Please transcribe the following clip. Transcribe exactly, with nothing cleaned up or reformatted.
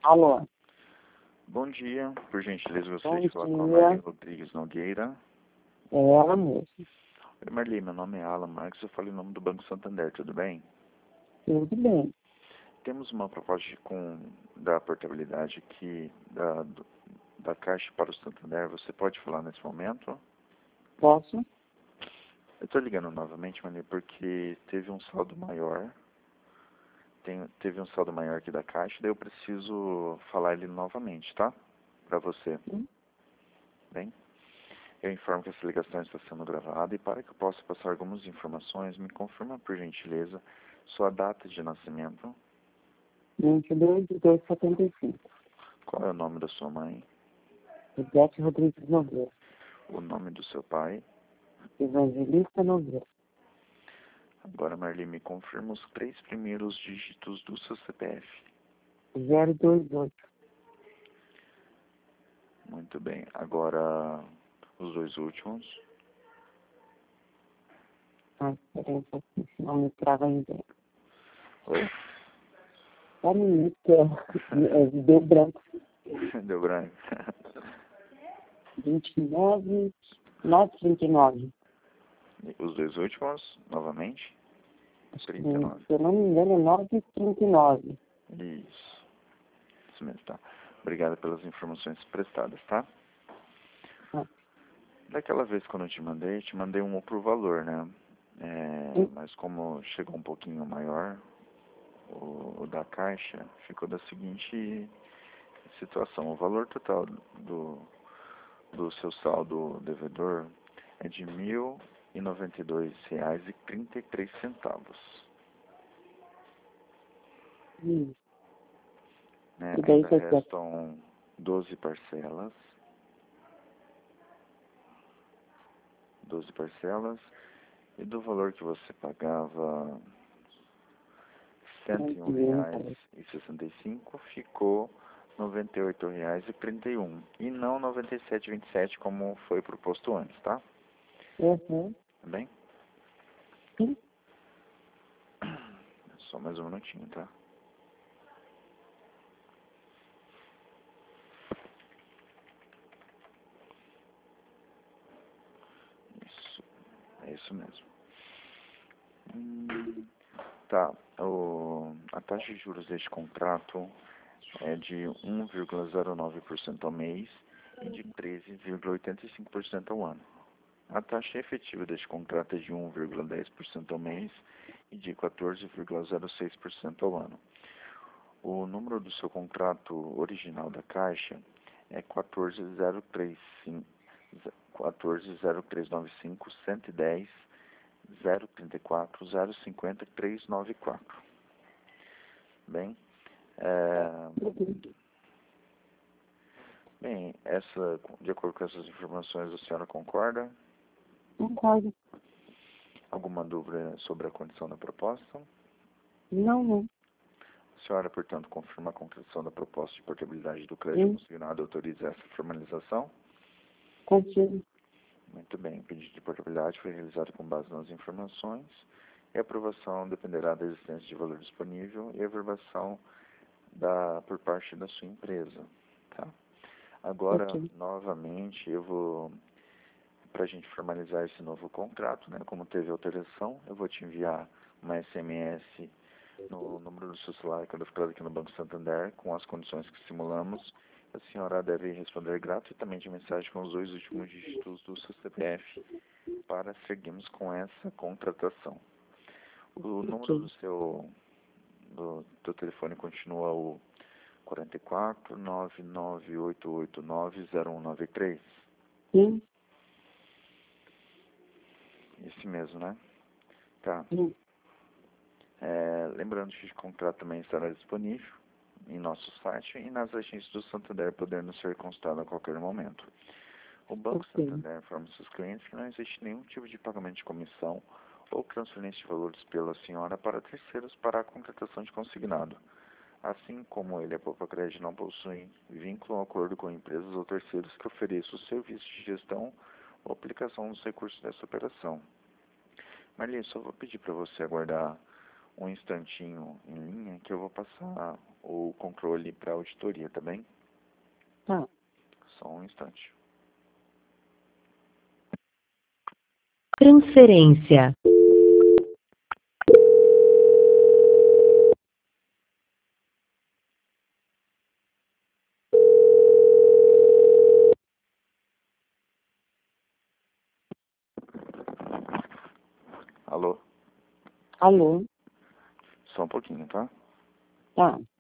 Alô? Bom dia, por gentileza, gostaria Bom de falar com a dia. Marli Rodrigues Nogueira. É ela mesmo. Oi, Marli, meu nome é Alan Marques, eu falo em nome do Banco Santander, tudo bem? Tudo bem. Temos uma proposta de com, da portabilidade aqui da, do- da Caixa para o Santander, você pode falar nesse momento? Posso? Eu estou ligando novamente, Marli, porque teve um saldo maior, tem, teve um saldo maior aqui da Caixa, daí eu preciso falar ele novamente, tá? Para você, Sim. bem? Eu informo que essa ligação está sendo gravada e para que eu possa passar algumas informações, me confirma por gentileza sua data de nascimento, vinte e dois de dois de setenta e cinco. qual é o nome da sua mãe, Ivete Rodrigues Nogueira. o nome do seu pai. Evangelista Nogueira. Agora, Marli, me confirma os três primeiros dígitos do seu C P F. zero dois oito. Muito bem. Agora, os dois últimos. Ah, peraí um pouquinho, senão me trava ainda. Oi? Só um minuto que é, é, deu branco. Deu branco. vinte e nove, nove trinta e nove. Os dois últimos, novamente. trinta e Hum, nove. Se eu não me engano, é nove trinta e nove. Isso. Isso mesmo, tá. Obrigado pelas informações prestadas, tá? Ah, Daquela vez quando eu te mandei, te mandei um outro valor, né? É, sim. mas como chegou um pouquinho maior, o, o da Caixa ficou da seguinte situação. O valor total do, do seu saldo devedor é de mil e noventa e dois reais e trinta e três centavos. Hum. Né? E daí Ainda foi que é restam doze parcelas. doze parcelas. E do valor que você pagava cento e um cento e um, reais parece. e sessenta e cinco ficou noventa e oito reais e trinta e um e não noventa e sete e vinte e sete como foi proposto antes, tá? Uhum. Tá bem? Sim. Só mais um minutinho, tá? Isso, é isso mesmo. Hum, tá, o, a taxa de juros deste contrato é de um vírgula zero nove por cento ao mês e de treze vírgula oitenta e cinco por cento ao ano. A taxa efetiva deste contrato é de um vírgula dez por cento ao mês e de quatorze vírgula zero seis por cento ao ano. O número do seu contrato original da Caixa é quatorze zero três cinco, quatorze zero três nove cinco, cento e dez, zero trinta e quatro, zero cinquenta, trezentos e noventa e quatro. Bem, é, bem, essa, de acordo com essas informações, a senhora concorda? Concordo. Alguma dúvida sobre a condição da proposta? Não, não. A senhora, portanto, confirma a concreção da proposta de portabilidade do crédito Sim. consignado e autoriza essa formalização? Consigo. Muito bem, o pedido de portabilidade foi realizado com base nas informações e a aprovação dependerá da existência de valor disponível e a averbação da, por parte da sua empresa. Tá? Agora, Ok. novamente, eu vou, para a gente formalizar esse novo contrato, né, como teve alteração, eu vou te enviar uma S M S no número do seu celular cadastrado aqui no Banco Santander, com as condições que simulamos. A senhora deve responder gratuitamente a mensagem com os dois últimos dígitos do seu C P F para seguirmos com essa contratação. O número do Ok. seu do, do telefone continua o quatro quatro, nove nove oito oito nove, zero um nove três. Sim. Esse mesmo, né? Tá. Sim. É, lembrando que o contrato também estará disponível em nosso site e nas agências do Santander, podendo ser consultado a qualquer momento. O Banco Ok. Santander informa seus clientes que não existe nenhum tipo de pagamento de comissão ou transferência de valores pela senhora para terceiros para a contratação de consignado. Assim como ele, a Poupa Crédito não possui vínculo ou acordo com empresas ou terceiros que ofereçam o serviço de gestão ou aplicação dos recursos dessa operação. Marli, só vou pedir para você aguardar um instantinho em linha que eu vou passar o controle para auditoria, tá bem? Tá. Só um instante. Transferência. Alô? Alô? Só um pouquinho, tá? Tá.